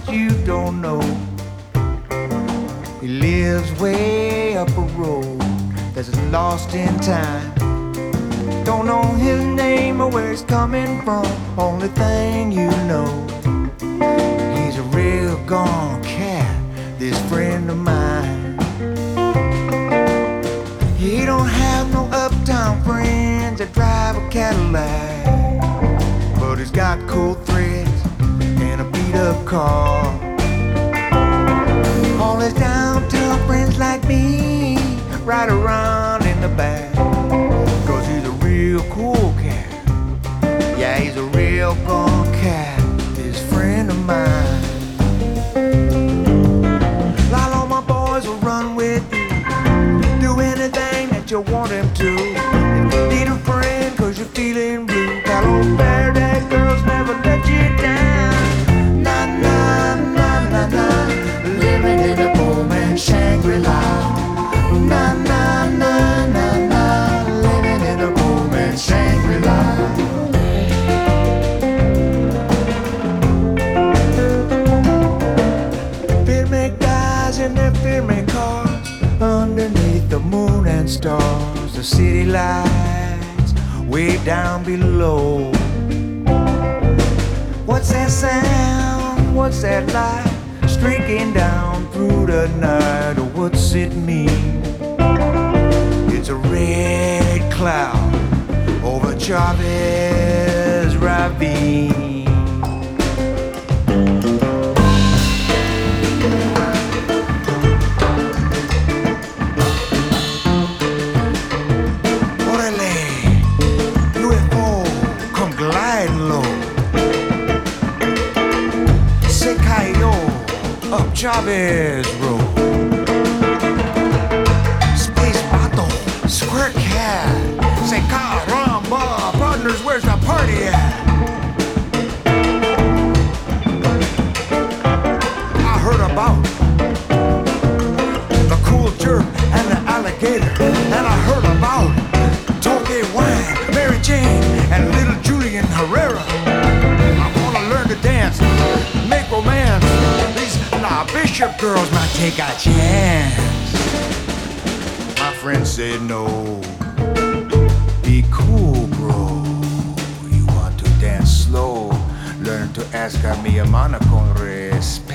that you don't know. He lives way up a road that's lost in time. Don't know his name or where he's coming from. Only thing you know, he's a real gone cat, this friend of mine. He don't have no uptown friends that drive a Cadillac, but he's got cool threads and a beat up car. All his downtown friends like me ride around in the back, 'cause he's a real cool cat. Yeah, he's a real gone cat, this friend of mine. Lot all my boys will run with you, do anything that you want him to. If you need a friend 'cause you're feeling blue, got old bear that girls never let you down. Nah, nah, nah, nah, nah, living in a poor man's Shangri-La. Nah, nah, nah, nah, nah, living in a poor man's Shangri-La. Pyramic guys in their pyramid cars, underneath the moon and stars, the city lights way down below. What's that sound? What's that light streaking down through the night? Or what's it mean? It's a red cloud over Chavez Ravine. Up Chavez Road. Space Vato, Squirt Cat, say caramba, partners, where's the party at? I heard about the cool jerk and the alligator, and I heard about Toke Wine, Mary Jane, and little Julian Herrera. I wanna learn to dance, make romance. Bishop girls might take a chance. My friend said no. Be cool, bro. You want to dance slow, learn to ask a mi hermana con respeto.